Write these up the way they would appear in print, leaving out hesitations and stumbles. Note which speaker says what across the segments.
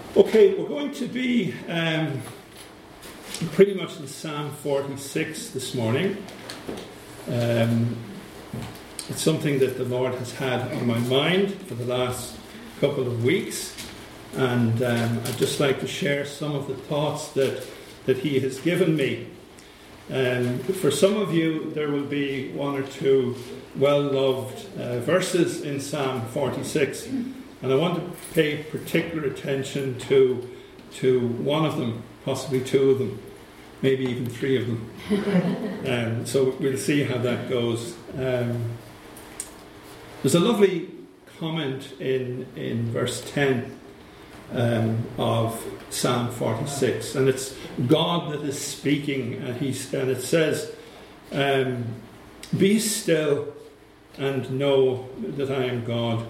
Speaker 1: Okay, we're going to be pretty much in Psalm 46 this morning. It's something that the Lord has had on my mind for the last couple of weeks, and I'd just like to share some of the thoughts that He has given me. For some of you, there will be one or two well-loved verses in Psalm 46. And I want to pay particular attention to one of them, possibly two of them, maybe even three of them. So we'll see how that goes. There's a lovely comment in verse 10 of Psalm 46, and it's God that is speaking, and it says, "Be still and know that I am God."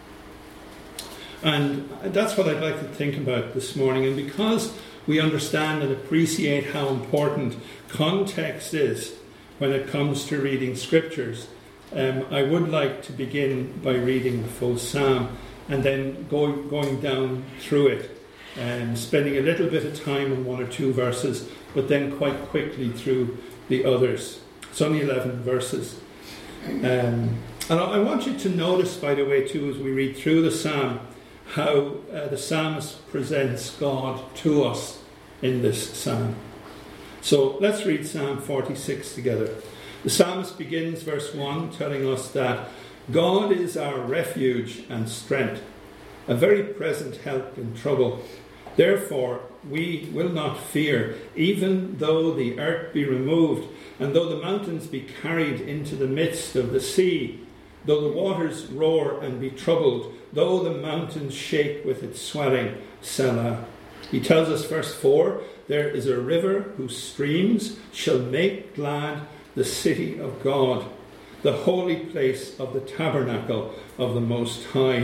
Speaker 1: And that's what I'd like to think about this morning. And because we understand and appreciate how important context is when it comes to reading scriptures, I would like to begin by reading the full psalm and then going down through it and spending a little bit of time on one or two verses, but then quite quickly through the others. It's only 11 verses. And I want you to notice, by the way, too, as we read through the psalm, how the psalmist presents God to us in this psalm. So let's read Psalm 46 together. The psalmist begins verse 1 telling us that God is our refuge and strength, a very present help in trouble. Therefore we will not fear, even though the earth be removed, and though the mountains be carried into the midst of the sea, though the waters roar and be troubled, though the mountains shake with its swelling. Selah. He tells us, verse 4, there is a river whose streams shall make glad the city of God, the holy place of the tabernacle of the Most High.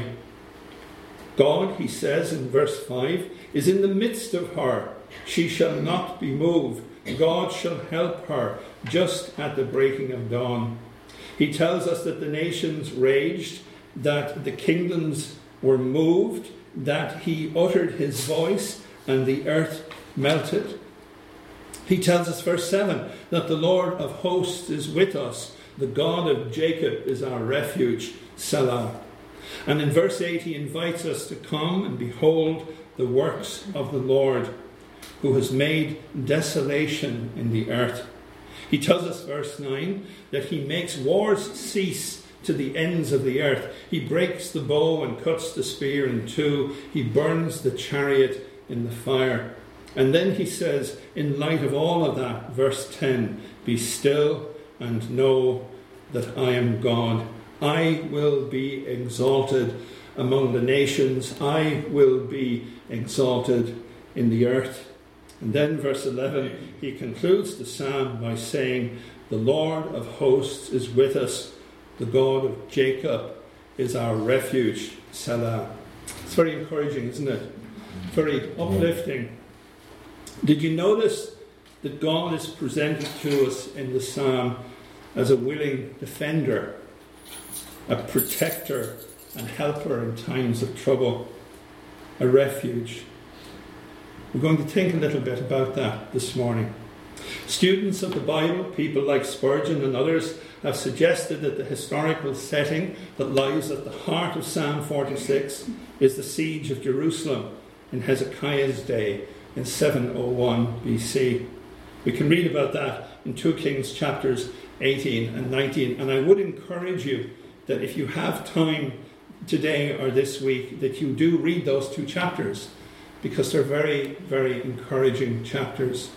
Speaker 1: God, he says in verse 5, is in the midst of her. She shall not be moved. God shall help her just at the breaking of dawn. He tells us that the nations raged, that the kingdoms were moved, that he uttered his voice and the earth melted. He tells us, verse 7, that the Lord of hosts is with us. The God of Jacob is our refuge. Selah. And in verse 8 he invites us to come and behold the works of the Lord, who has made desolation in the earth. He tells us, verse 9, that he makes wars cease to the ends of the earth. He breaks the bow and cuts the spear in two. He burns the chariot in the fire. And then he says, in light of all of that, verse 10, be still and know that I am God. I will be exalted among the nations. I will be exalted in the earth. And then verse 11, he concludes the psalm by saying, the Lord of hosts is with us. The God of Jacob is our refuge. Selah. It's very encouraging, isn't it? Very uplifting. Did you notice that God is presented to us in the psalm as a willing defender, a protector and helper in times of trouble, a refuge? We're going to think a little bit about that this morning. Students of the Bible, people like Spurgeon and others, have suggested that the historical setting that lies at the heart of Psalm 46 is the siege of Jerusalem in Hezekiah's day in 701 BC. We can read about that in 2 Kings chapters 18 and 19, and I would encourage you that if you have time today or this week, that you do read those two chapters, because they're very, very encouraging chapters.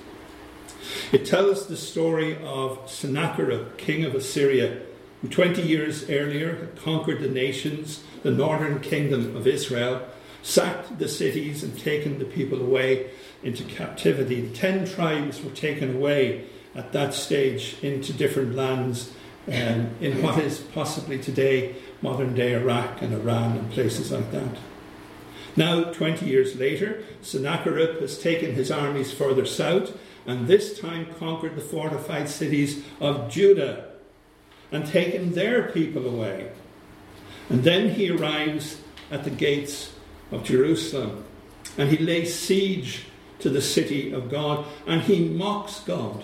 Speaker 1: It tells the story of Sennacherib, king of Assyria, who 20 years earlier had conquered the nations, the northern kingdom of Israel, sacked the cities and taken the people away into captivity. The 10 tribes were taken away at that stage into different lands in what is possibly today modern day Iraq and Iran and places like that. Now, 20 years later, Sennacherib has taken his armies further south and this time conquered the fortified cities of Judah and taken their people away. And then he arrives at the gates of Jerusalem. And he lays siege to the city of God, and he mocks God.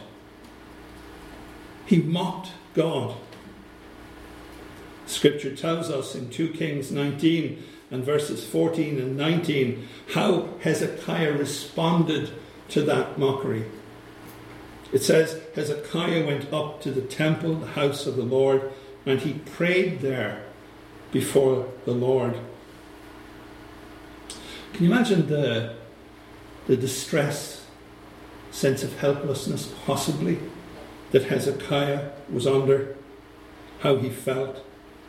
Speaker 1: He mocked God. Scripture tells us in 2 Kings 19 and verses 14 and 19 how Hezekiah responded to that mockery. It says, Hezekiah went up to the temple, the house of the Lord, and he prayed there before the Lord. Can you imagine the distress, sense of helplessness possibly that Hezekiah was under, how he felt?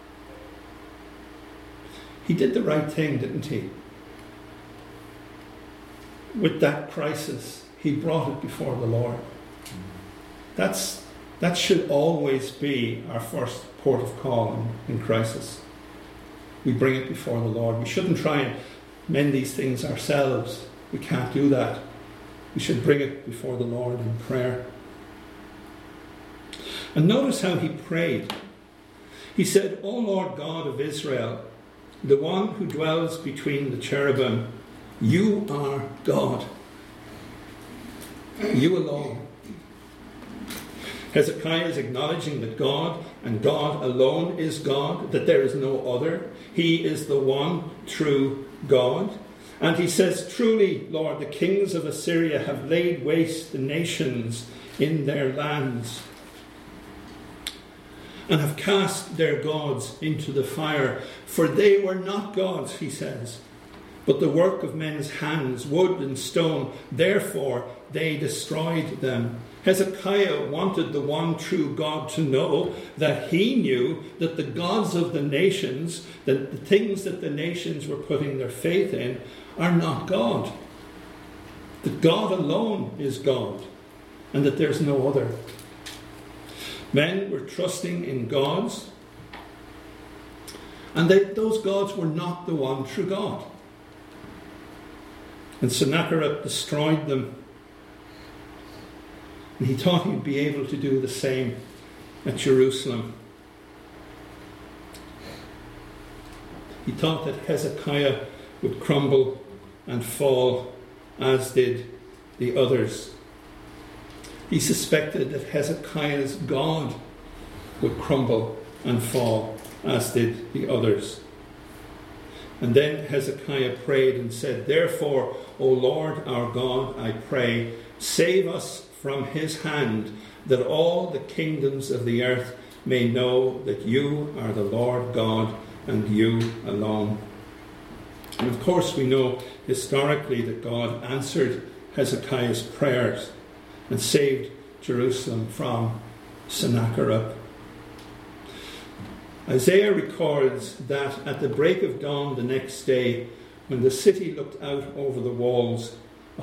Speaker 1: He did the right thing, didn't he? With that crisis, he brought it before the Lord. That should always be our first port of call in crisis. We bring it before the Lord. We shouldn't try and mend these things ourselves. We can't do that. We should bring it before the Lord in prayer. And notice how he prayed. He said, O Lord God of Israel, the one who dwells between the cherubim, you are God. You alone. Hezekiah is acknowledging that God and God alone is God, that there is no other. He is the one true God. And he says, truly, Lord, the kings of Assyria have laid waste the nations in their lands and have cast their gods into the fire. For they were not gods, he says, but the work of men's hands, wood and stone. Therefore they destroyed them. Hezekiah wanted the one true God to know that he knew that the gods of the nations, that the things that the nations were putting their faith in, are not God. That God alone is God, and that there's no other. Men were trusting in gods, and those gods were not the one true God. And Sennacherib destroyed them. And he thought he'd be able to do the same at Jerusalem. He thought that Hezekiah would crumble and fall, as did the others. He suspected that Hezekiah's God would crumble and fall, as did the others. And then Hezekiah prayed and said, Therefore, O Lord our God, I pray, save us from his hand, that all the kingdoms of the earth may know that you are the Lord God and you alone. And of course we know historically that God answered Hezekiah's prayers and saved Jerusalem from Sennacherib. Isaiah records that at the break of dawn the next day, when the city looked out over the walls,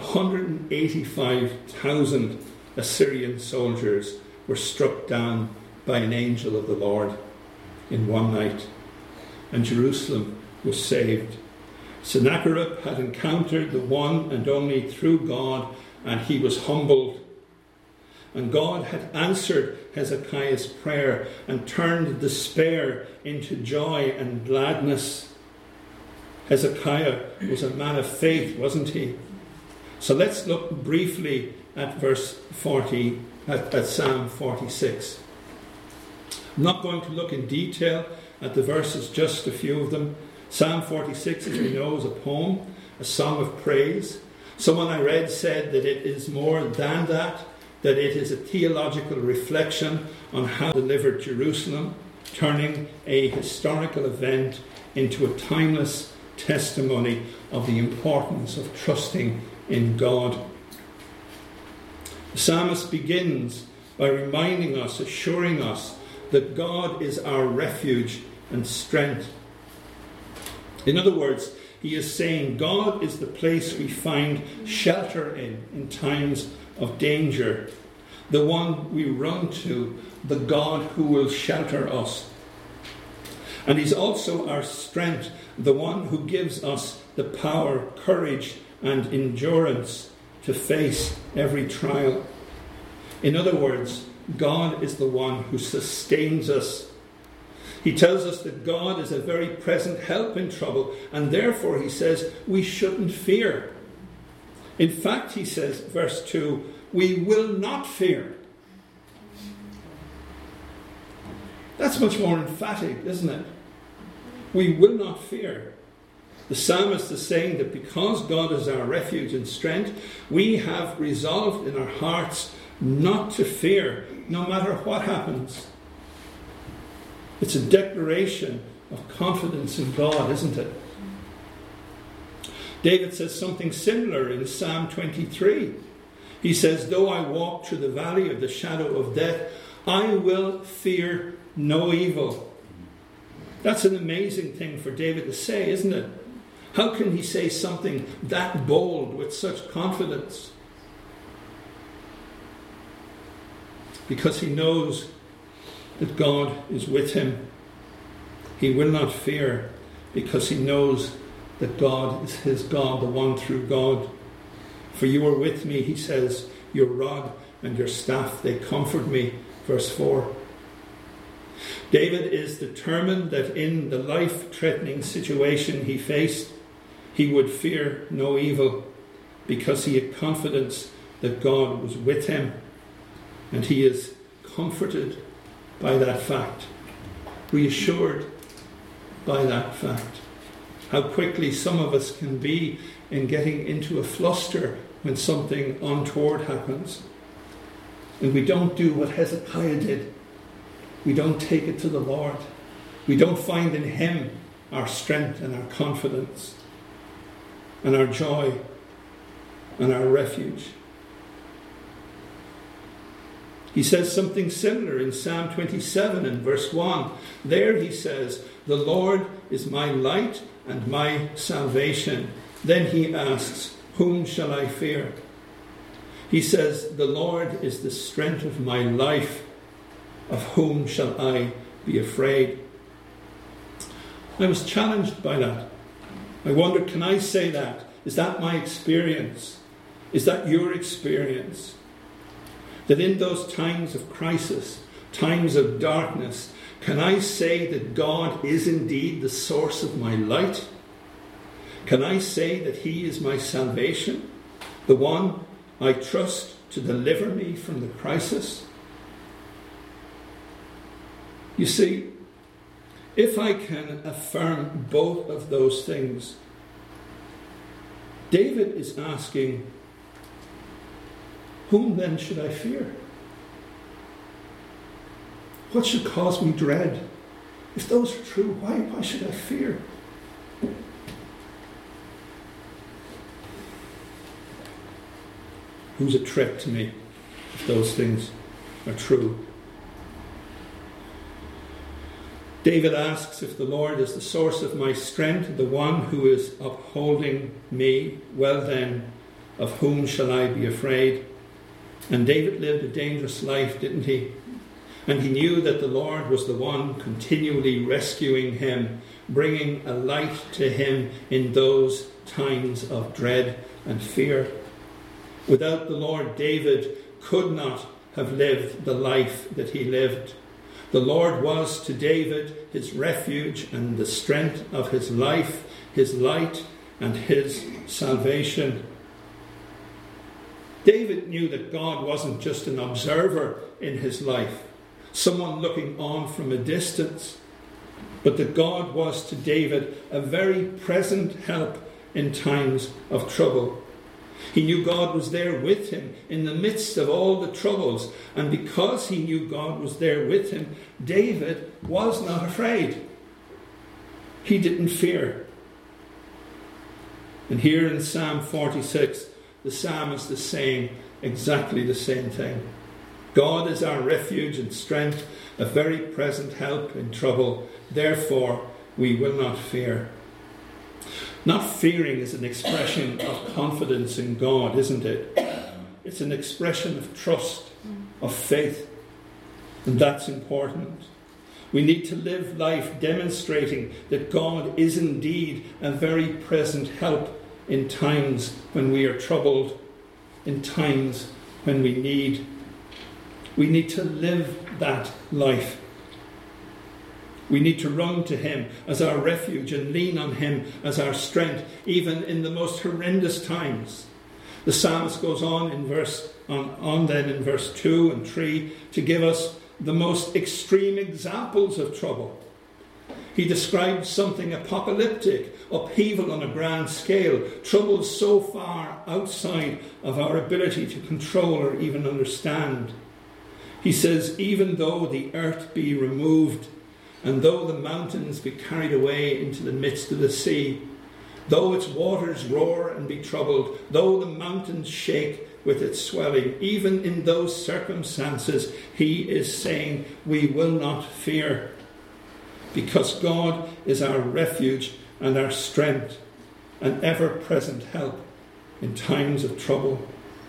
Speaker 1: 185,000 Assyrian soldiers were struck down by an angel of the Lord in one night, and Jerusalem was saved. Sennacherib had encountered the one and only true God, and he was humbled. And God had answered Hezekiah's prayer and turned despair into joy and gladness. Hezekiah was a man of faith, wasn't he? So let's look briefly at verse 40, at Psalm 46. I'm not going to look in detail at the verses, just a few of them. Psalm 46, as we know, is a poem, a song of praise. Someone I read said that it is more than that it is a theological reflection on how God delivered Jerusalem, turning a historical event into a timeless testimony of the importance of trusting in God. The psalmist begins by reminding us, assuring us, that God is our refuge and strength. In other words, he is saying God is the place we find shelter in times of danger, the one we run to, the God who will shelter us. And he's also our strength, the one who gives us the power, courage, and endurance to face every trial. In other words, God is the one who sustains us. He tells us that God is a very present help in trouble, and therefore, he says, we shouldn't fear. In fact, he says, verse 2, we will not fear. That's much more emphatic, isn't it? We will not fear. The psalmist is saying that because God is our refuge and strength, we have resolved in our hearts not to fear, no matter what happens. It's a declaration of confidence in God, isn't it? David says something similar in Psalm 23. He says, though I walk through the valley of the shadow of death, I will fear no evil. That's an amazing thing for David to say, isn't it? How can he say something that bold with such confidence? Because he knows that God is with him. He will not fear because he knows that God is his God, the one true God. For you are with me, he says, your rod and your staff, they comfort me. Verse 4. David is determined that in the life-threatening situation he faced, he would fear no evil because he had confidence that God was with him, and he is comforted by that fact, reassured by that fact. How quickly some of us can be in getting into a fluster when something untoward happens. And we don't do what Hezekiah did. We don't take it to the Lord. We don't find in him our strength and our confidence and our joy and our refuge. He says something similar in Psalm 27 and verse 1. There he says, the Lord is my light and my salvation. Then he asks, whom shall I fear? He says, the Lord is the strength of my life. Of whom shall I be afraid? I was challenged by that. I wondered, can I say that? Is that my experience? Is that your experience? That in those times of crisis, times of darkness, can I say that God is indeed the source of my light? Can I say that he is my salvation, the one I trust to deliver me from the crisis? You see, if I can affirm both of those things, David is asking, whom then should I fear? What should cause me dread? If those are true, why should I fear? Who's a threat to me if those things are true? David asks if the Lord is the source of my strength, the one who is upholding me, well then, of whom shall I be afraid? And David lived a dangerous life, didn't he? And he knew that the Lord was the one continually rescuing him, bringing a light to him in those times of dread and fear. Without the Lord, David could not have lived the life that he lived. The Lord was to David his refuge and the strength of his life, his light and his salvation. David knew that God wasn't just an observer in his life, someone looking on from a distance, but that God was to David a very present help in times of trouble. He knew God was there with him in the midst of all the troubles. And because he knew God was there with him, David was not afraid. He didn't fear. And here in Psalm 46, the psalmist is saying exactly the same thing. God is our refuge and strength, a very present help in trouble. Therefore, we will not fear. Not fearing is an expression of confidence in God, isn't it? It's an expression of trust, of faith. And that's important. We need to live life demonstrating that God is indeed a very present help in times when we are troubled, in times when we need. We need to live that life. We need to run to him as our refuge and lean on him as our strength, even in the most horrendous times. The psalmist goes on in verse 2 and 3 to give us the most extreme examples of trouble. He describes something apocalyptic, upheaval on a grand scale, trouble so far outside of our ability to control or even understand. He says, even though the earth be removed, and though the mountains be carried away into the midst of the sea, though its waters roar and be troubled, though the mountains shake with its swelling, even in those circumstances, he is saying, we will not fear, because God is our refuge and our strength, an ever-present help in times of trouble.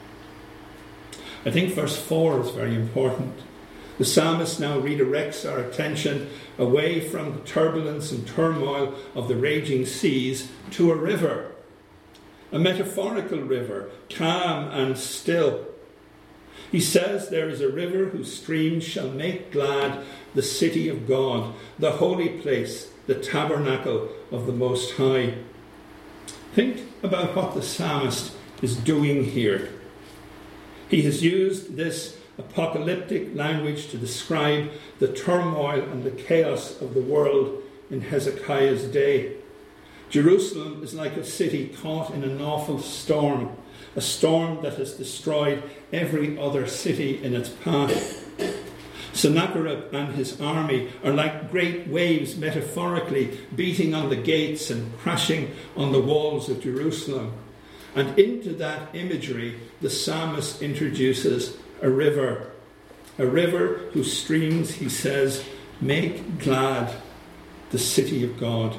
Speaker 1: I think verse 4 is very important. The psalmist now redirects our attention away from the turbulence and turmoil of the raging seas to a river, a metaphorical river, calm and still. He says there is a river whose streams shall make glad the city of God, the holy place, the tabernacle of the Most High. Think about what the psalmist is doing here. He has used this apocalyptic language to describe the turmoil and the chaos of the world in Hezekiah's day. Jerusalem is like a city caught in an awful storm, a storm that has destroyed every other city in its path. Sennacherib and his army are like great waves, metaphorically, beating on the gates and crashing on the walls of Jerusalem. And into that imagery, the psalmist introduces a river whose streams, he says, make glad the city of God.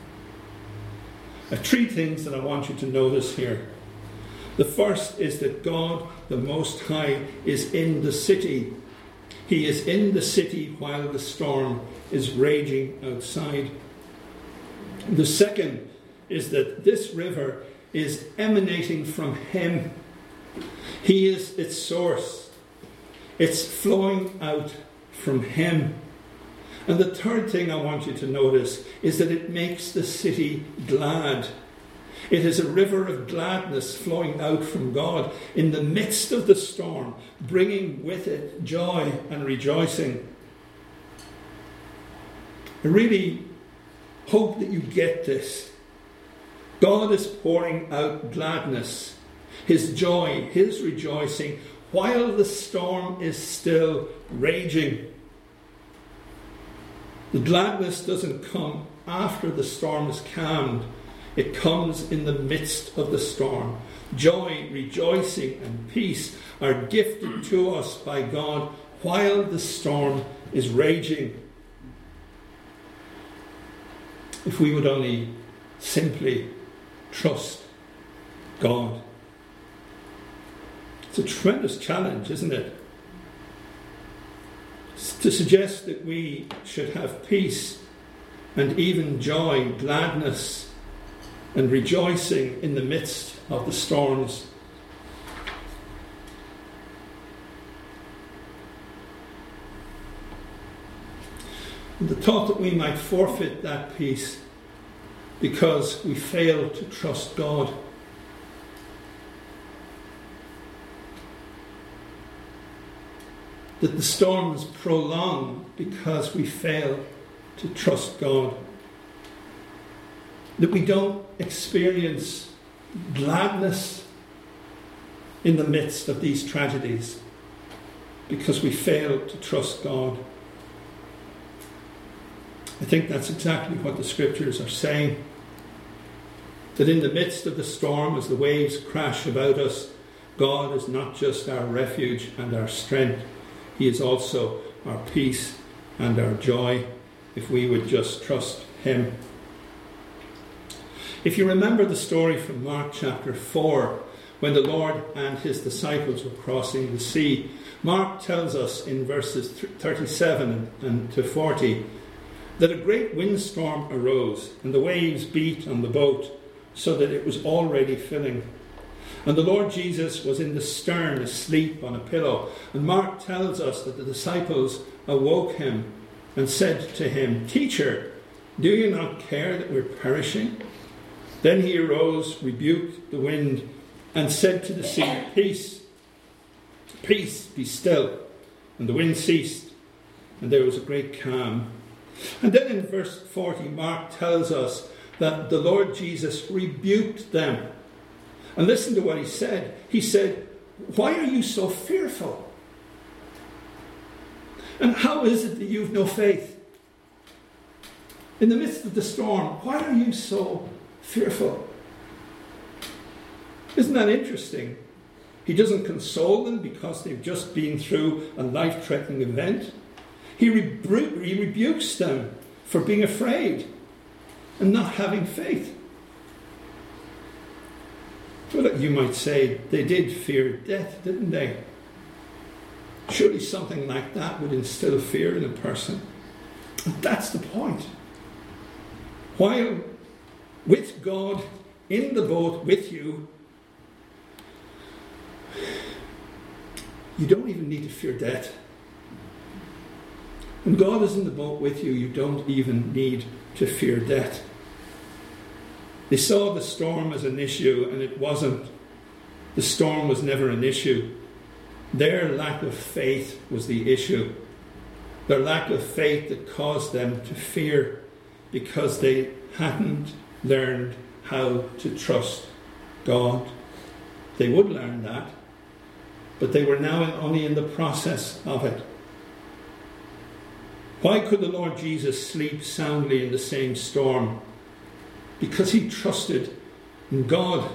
Speaker 1: I have three things that I want you to notice here. The first is that God, the Most High, is in the city. He is in the city while the storm is raging outside. The second is that this river is emanating from him. He is its source. It's flowing out from him. And the third thing I want you to notice is that it makes the city glad. It is a river of gladness flowing out from God in the midst of the storm, bringing with it joy and rejoicing. I really hope that you get this. God is pouring out gladness, his joy, his rejoicing, while the storm is still raging. The gladness doesn't come after the storm is calmed. It comes in the midst of the storm. Joy, rejoicing, and peace are gifted to us by God while the storm is raging. If we would only simply trust God. It's a tremendous challenge, isn't it? To suggest that we should have peace and even joy, gladness, and rejoicing in the midst of the storms. And the thought that we might forfeit that peace because we fail to trust God. That the storms prolong because we fail to trust God. That we don't experience gladness in the midst of these tragedies because we fail to trust God. I think that's exactly what the scriptures are saying. That in the midst of the storm, as the waves crash about us, God is not just our refuge and our strength. He is also our peace and our joy, if we would just trust him. If you remember the story from Mark chapter 4, when the Lord and his disciples were crossing the sea, Mark tells us in verses 37 and to 40 that a great windstorm arose and the waves beat on the boat so that it was already filling. And the Lord Jesus was in the stern asleep on a pillow. And Mark tells us that the disciples awoke him and said to him, "Teacher, do you not care that we're perishing?" Then he arose, rebuked the wind and said to the sea, "Peace, peace, be still." And the wind ceased, and there was a great calm. And then in verse 40, Mark tells us that the Lord Jesus rebuked them. And listen to what he said. He said, "Why are you so fearful? And how is it that you've no faith? In the midst of the storm, why are you so fearful?" Isn't that interesting? He doesn't console them because they've just been through a life-threatening event. He rebukes them for being afraid and not having faith. Well, you might say they did fear death, didn't they? Surely something like that would instill fear in a person. And that's the point. While with God in the boat with you, you don't even need to fear death. When God is in the boat with you, you don't even need to fear death. They saw the storm as an issue, and it wasn't. The storm was never an issue. Their lack of faith was the issue. Their lack of faith that caused them to fear because they hadn't learned how to trust God. They would learn that, but they were now only in the process of it. Why could the Lord Jesus sleep soundly in the same storm? Because he trusted in God.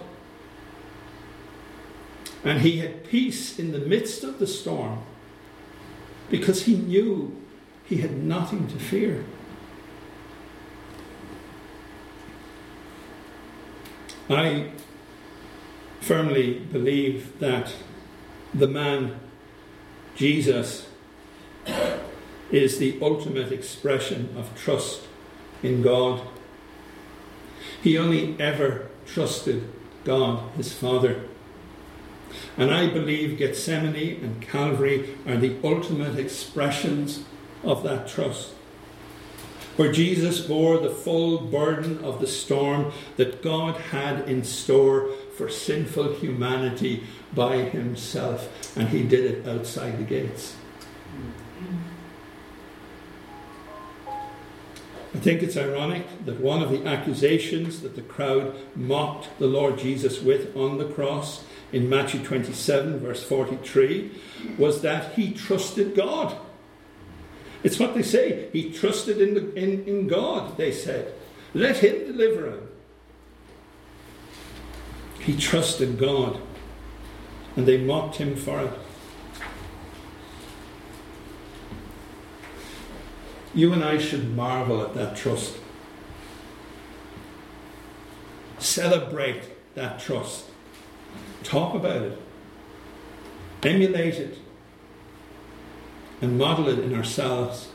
Speaker 1: And he had peace in the midst of the storm because he knew he had nothing to fear. I firmly believe that the man Jesus is the ultimate expression of trust in God. He only ever trusted God, his Father. And I believe Gethsemane and Calvary are the ultimate expressions of that trust, where Jesus bore the full burden of the storm that God had in store for sinful humanity by himself, and he did it outside the gates. I think it's ironic that one of the accusations that the crowd mocked the Lord Jesus with on the cross in Matthew 27 verse 43 was that he trusted God. It's what they say. He trusted in God, they said. Let him deliver him. He trusted God, and they mocked him for it. You and I should marvel at that trust. Celebrate that trust. Talk about it. Emulate it. And model it in ourselves.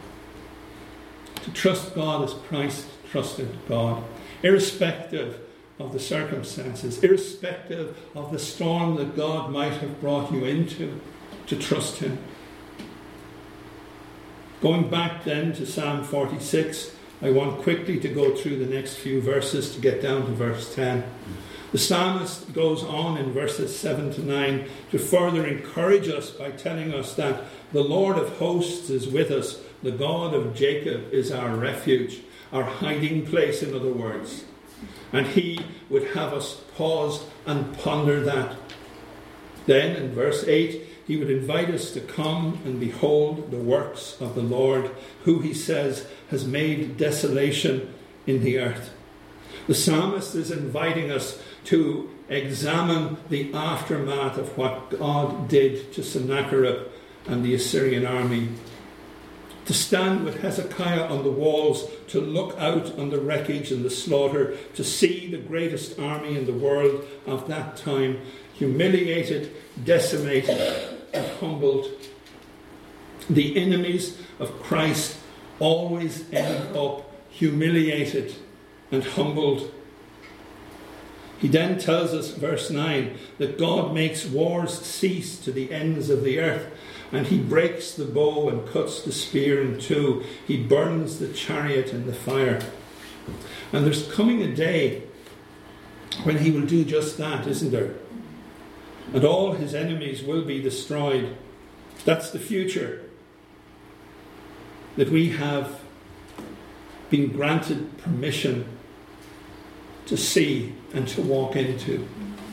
Speaker 1: To trust God as Christ trusted God, irrespective of the circumstances, irrespective of the storm that God might have brought you into, to trust him. Going back then to Psalm 46, I want quickly to go through the next few verses to get down to verse 10. The psalmist goes on in verses 7 to 9 to further encourage us by telling us that the Lord of hosts is with us. The God of Jacob is our refuge, our hiding place, in other words. And he would have us pause and ponder that. Then in verse 8, he would invite us to come and behold the works of the Lord, who, he says, has made desolation in the earth. The psalmist is inviting us to examine the aftermath of what God did to Sennacherib and the Assyrian army. To stand with Hezekiah on the walls, to look out on the wreckage and the slaughter, to see the greatest army in the world of that time humiliated, decimated, and humbled. The enemies of Christ always end up humiliated and humbled. He then tells us, verse 9, that God makes wars cease to the ends of the earth, and he breaks the bow and cuts the spear in two. He burns the chariot in the fire. And there's coming a day when he will do just that, isn't there? and all his enemies will be destroyed. That's the future that we have been granted permission to see and to walk into.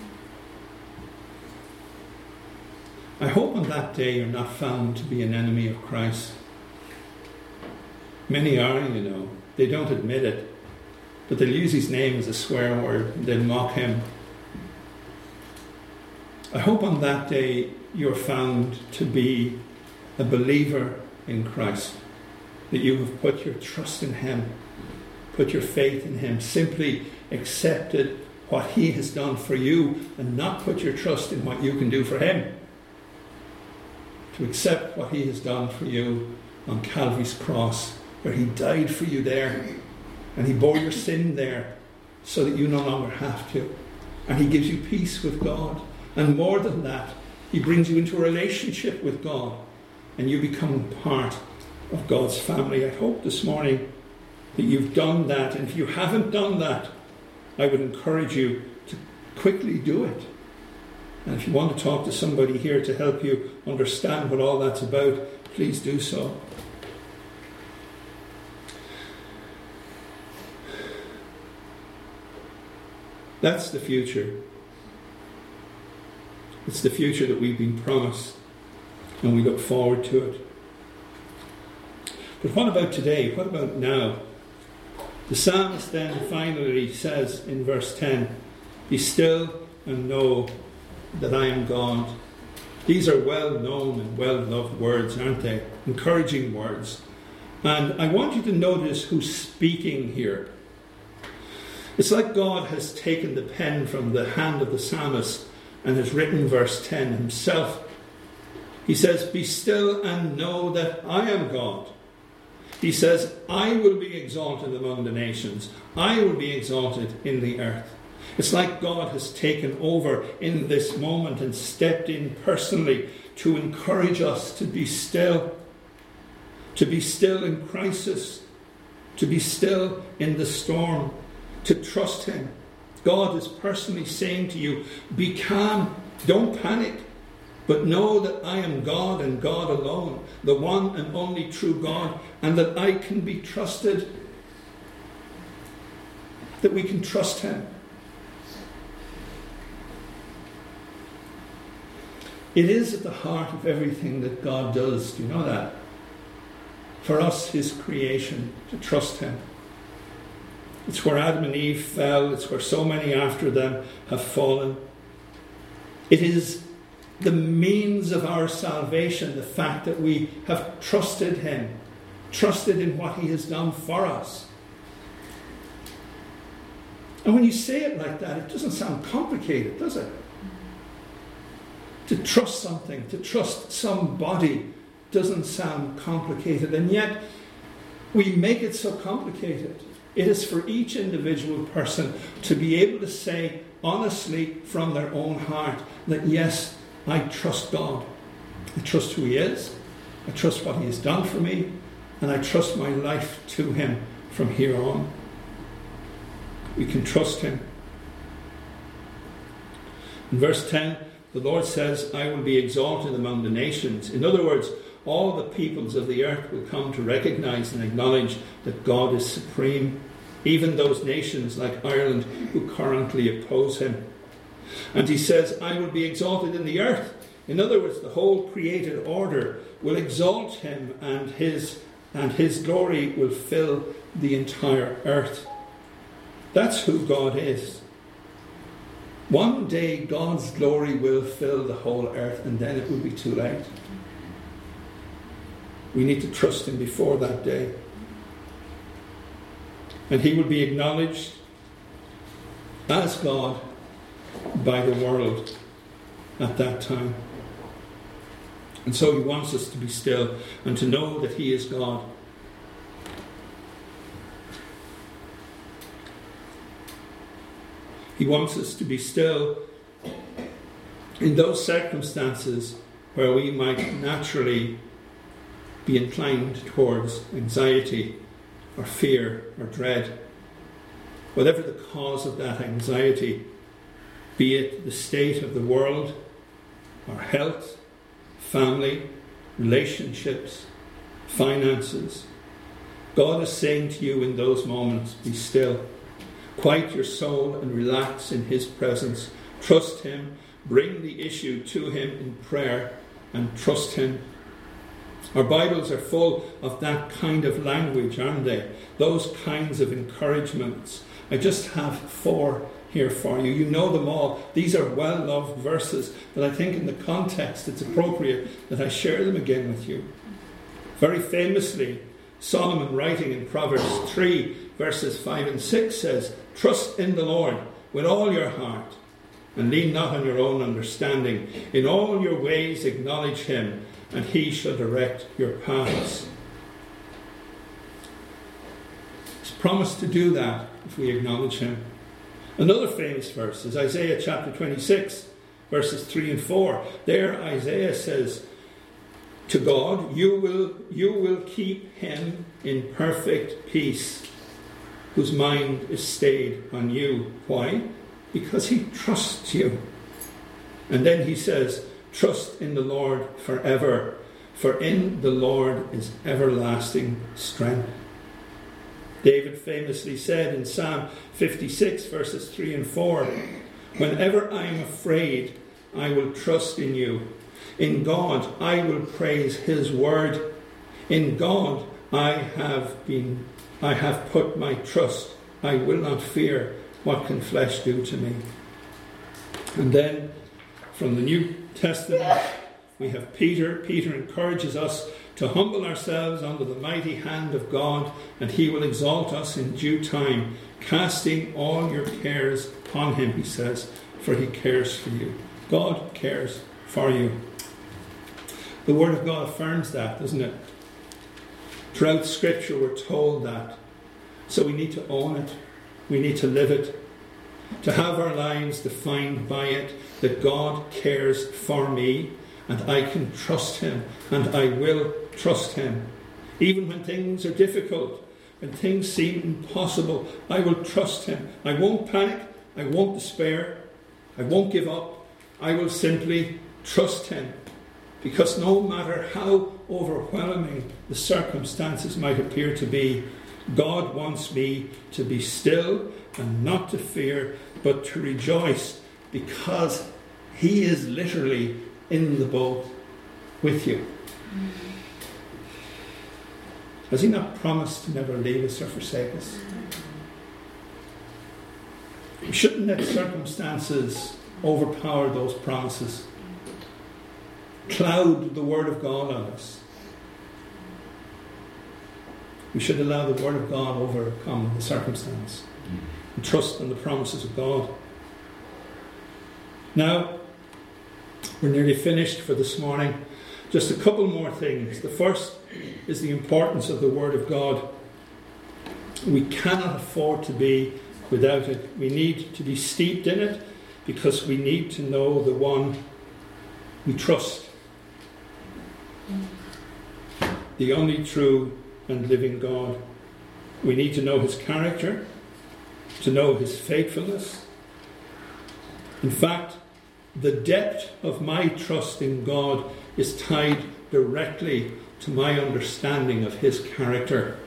Speaker 1: I hope on that day you're not found to be an enemy of Christ. Many are, They don't admit it, but they'll use his name as a swear word. They'll mock him. I hope on that day you're found to be a believer in Christ, that you have put your trust in him, put your faith in him, simply accepted what he has done for you and not put your trust in what you can do for him. To accept what he has done for you on Calvary's cross, where he died for you there and he bore your sin there so that you no longer have to. And he gives you peace with God. And more than that, he brings you into a relationship with God and you become part of God's family. I hope this morning that you've done that. And if you haven't done that, I would encourage you to quickly do it. And if you want to talk to somebody here to help you understand what all that's about, please do so. That's the future. It's the future that we've been promised, and we look forward to it. But what about today? What about now? The psalmist then finally says in verse 10, "Be still and know that I am God." These are well-known and well-loved words, aren't they? Encouraging words. And I want you to notice who's speaking here. It's like God has taken the pen from the hand of the psalmist and has written verse 10 himself. He says, "Be still and know that I am God." He says, "I will be exalted among the nations. I will be exalted in the earth." It's like God has taken over in this moment and stepped in personally to encourage us to be still in crisis, to be still in the storm, to trust him. God is personally saying to you, be calm, don't panic, but know that I am God and God alone, the one and only true God, and that I can be trusted, that we can trust him. It is at the heart of everything that God does. Do you know that? For us, his creation, to trust him. It's where Adam and Eve fell. It's where so many after them have fallen. It is the means of our salvation, the fact that we have trusted him, trusted in what he has done for us. And when you say it like that, it doesn't sound complicated, does it? To trust something, to trust somebody doesn't sound complicated, and yet we make it so complicated. It is for each individual person to be able to say honestly from their own heart that yes, I trust God. I trust who he is. I trust what he has done for me, and I trust my life to him from here on. We can trust him. In verse 10, the Lord says, "I will be exalted among the nations." In other words, all the peoples of the earth will come to recognize and acknowledge that God is supreme, even those nations like Ireland who currently oppose him. And he says, "I will be exalted in the earth." In other words, the whole created order will exalt him, and his glory will fill the entire earth. That's who God is. One day God's glory will fill the whole earth, and then it will be too late. We need to trust him before that day. And he will be acknowledged as God by the world at that time. And so he wants us to be still and to know that he is God. He wants us to be still in those circumstances where we might naturally be inclined towards anxiety or fear or dread. Whatever the cause of that anxiety, be it the state of the world, our health, family, relationships, finances. God is saying to you in those moments, be still. Quiet your soul and relax in his presence. Trust him. Bring the issue to him in prayer and trust him. Our Bibles are full of that kind of language, aren't they? Those kinds of encouragements. I just have 4 here for you. You know them all. These are well-loved verses, but I think in the context it's appropriate that I share them again with you. Very famously, Solomon, writing in Proverbs 3, verses 5 and 6, says, "Trust in the Lord with all your heart, and lean not on your own understanding. In all your ways acknowledge him, and he shall direct your paths." He's promised to do that if we acknowledge him. Another famous verse is Isaiah chapter 26, verses 3 and 4. There Isaiah says to God, you will keep him in perfect peace, whose mind is stayed on you. Why? Because he trusts you. And then he says, trust in the Lord forever, for in the Lord is everlasting strength. David famously said in Psalm 56, verses 3 and 4, whenever I am afraid, I will trust in you. In God, I will praise his word. In God, I have put my trust. I will not fear. What can flesh do to me? And then from the New Testament, we have Peter. Peter encourages us to humble ourselves under the mighty hand of God, and he will exalt us in due time, casting all your cares upon him, he says, for he cares for you. God cares for you. The Word of God affirms that, doesn't it? Throughout Scripture we're told that. So we need to own it. We need to live it. To have our lives defined by it, that God cares for me, and I can trust him, and I will trust him. Even when things are difficult, when things seem impossible, I will trust him. I won't panic. I won't despair. I won't give up. I will simply trust him. Because no matter how overwhelming the circumstances might appear to be, God wants me to be still and not to fear, but to rejoice, because he is literally in the boat with you. Has he not promised to never leave us or forsake us? We shouldn't let circumstances overpower those promises, cloud the Word of God on us. We should allow the Word of God overcome the circumstance and trust in the promises of God. Now, we're nearly finished for this morning. Just a couple more things. The first is the importance of the Word of God. We cannot afford to be without it. We need to be steeped in it, because we need to know the one we trust. The only true and living God. We need to know his character, to know his faithfulness. In fact, the depth of my trust in God is tied directly to my understanding of his character,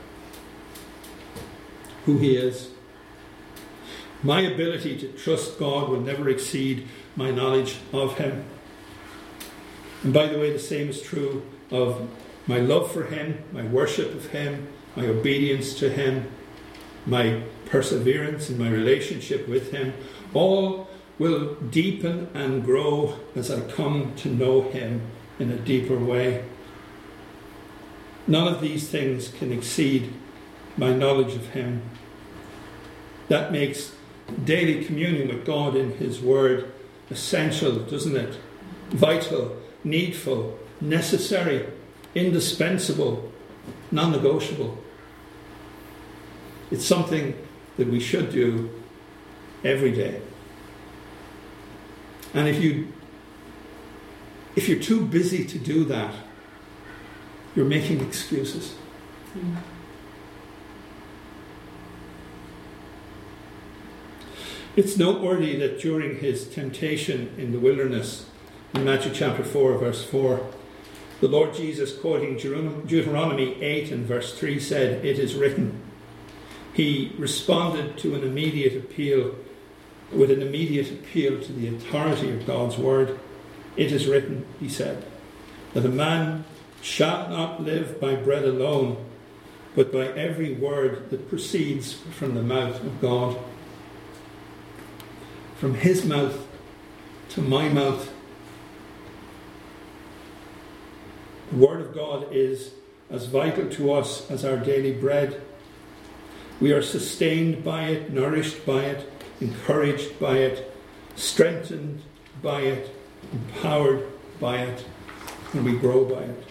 Speaker 1: who he is. My ability to trust God will never exceed my knowledge of him. And by the way, the same is true of my love for him, my worship of him, my obedience to him, my perseverance in my relationship with him. All will deepen and grow as I come to know him in a deeper way. None of these things can exceed my knowledge of him. That makes daily communion with God in his word essential, doesn't it? Vital, needful, necessary, indispensable, non-negotiable. It's something that we should do every day. And if you're too busy to do that, you're making excuses. It's noteworthy that during his temptation in the wilderness, In Matthew chapter 4, verse 4, the Lord Jesus, quoting Deuteronomy 8 and verse 3, said, "It is written." He responded to an immediate appeal with an immediate appeal to the authority of God's word. "It is written," he said, "that a man shall not live by bread alone, but by every word that proceeds from the mouth of God." From his mouth to my mouth. The word of God is as vital to us as our daily bread. We are sustained by it, nourished by it, encouraged by it, strengthened by it, empowered by it, and we grow by it.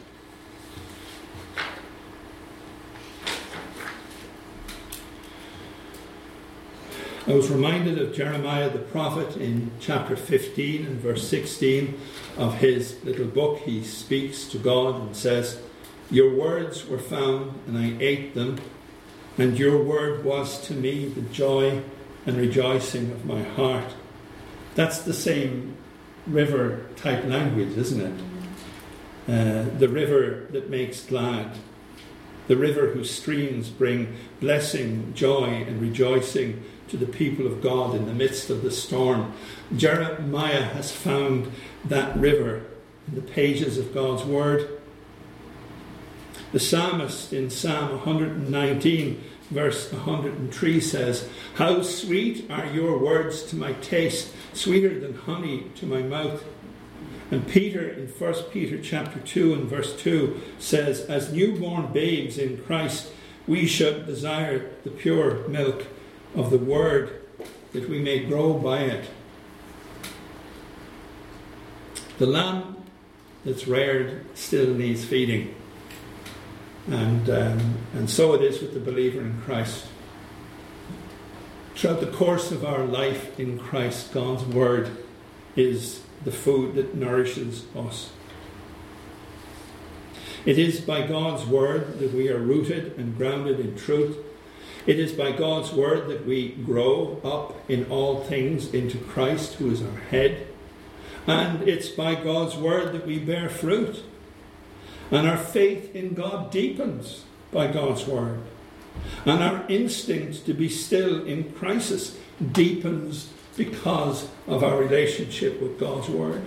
Speaker 1: I was reminded of Jeremiah the prophet in chapter 15 and verse 16 of his little book. He speaks to God and says, "Your words were found, and I ate them, and your word was to me the joy and rejoicing of my heart." That's the same river type language, isn't it? The river that makes glad. The river whose streams bring blessing, joy and rejoicing to the people of God in the midst of the storm. Jeremiah has found that river in the pages of God's word. The psalmist in Psalm 119 verse 103 says, "How sweet are your words to my taste, sweeter than honey to my mouth." And Peter in 1 Peter chapter 2 and verse 2 says, "As newborn babes in Christ, we should desire the pure milk of the word, that we may grow by it." The lamb that's reared still needs feeding. And so it is with the believer in Christ. Throughout the course of our life in Christ, God's word is the food that nourishes us. It is by God's word that we are rooted and grounded in truth. It is by God's word that we grow up in all things into Christ, who is our head. And it's by God's word that we bear fruit. And our faith in God deepens by God's word. And our instinct to be still in crisis deepens because of our relationship with God's word.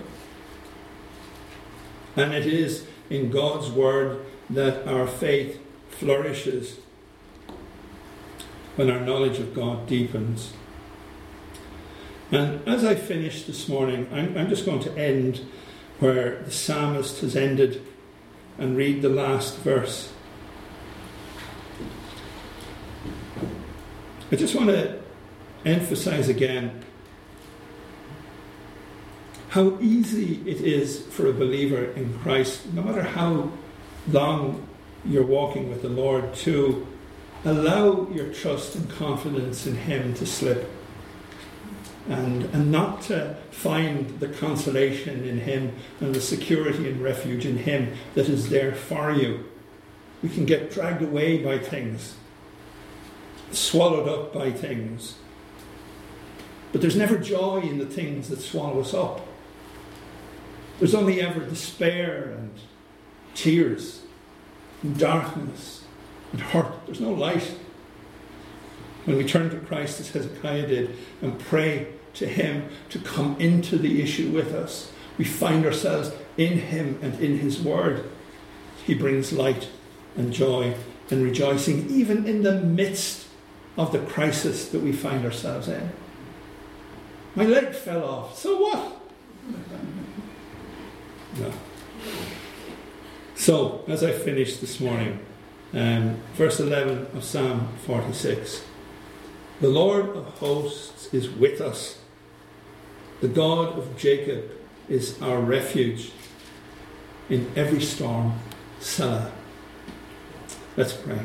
Speaker 1: And it is in God's word that our faith flourishes when our knowledge of God deepens. And as I finish this morning, I'm just going to end where the psalmist has ended and read the last verse. I just want to emphasize again how easy it is for a believer in Christ, no matter how long you're walking with the Lord, to allow your trust and confidence in Him to slip, and not to find the consolation in Him and the security and refuge in Him that is there for you. We can get dragged away by things, swallowed up by things, but there's never joy in the things that swallow us up. There's only ever despair and tears and darkness and hurt. There's no light. When we turn to Christ, as Hezekiah did, and pray to Him to come into the issue with us, we find ourselves in Him and in His word. He brings light and joy and rejoicing, even in the midst of the crisis that we find ourselves in. My leg fell off, so what? No. So, as I finish this morning, verse 11 of Psalm 46. The Lord of hosts is with us. The God of Jacob is our refuge in every storm. Selah. Let's pray.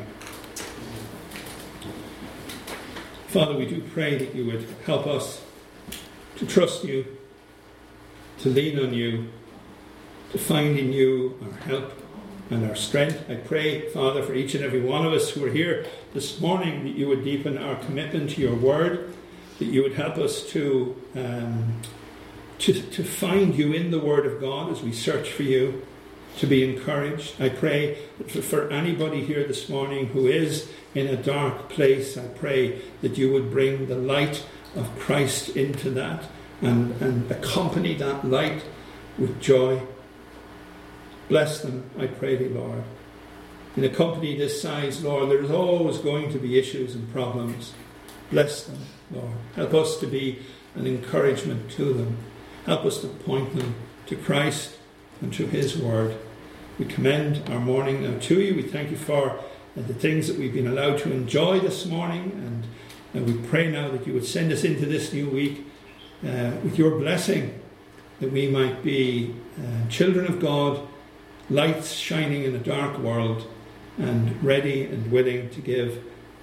Speaker 1: Father, we do pray that you would help us to trust you, to lean on you, to find in you our help and our strength. I pray, Father, for each and every one of us who are here this morning, that you would deepen our commitment to your word, that you would help us to to find you in the Word of God as we search for you, to be encouraged. I pray for anybody here this morning who is in a dark place, I pray that you would bring the light of Christ into that and accompany that light with joy. Bless them, I pray thee, Lord. In a company this size, Lord, there's always going to be issues and problems. Bless them, Lord. Help us to be an encouragement to them. Help us to point them to Christ and to his word. We commend our morning now to you. We thank you for the things that we've been allowed to enjoy this morning, and we pray now that you would send us into this new week with your blessing, that we might be children of God, lights shining in a dark world, and ready and willing to give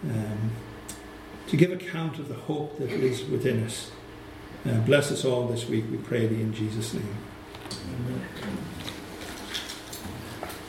Speaker 1: account of the hope that is within us. Bless us all this week, we pray thee in Jesus' name. Amen.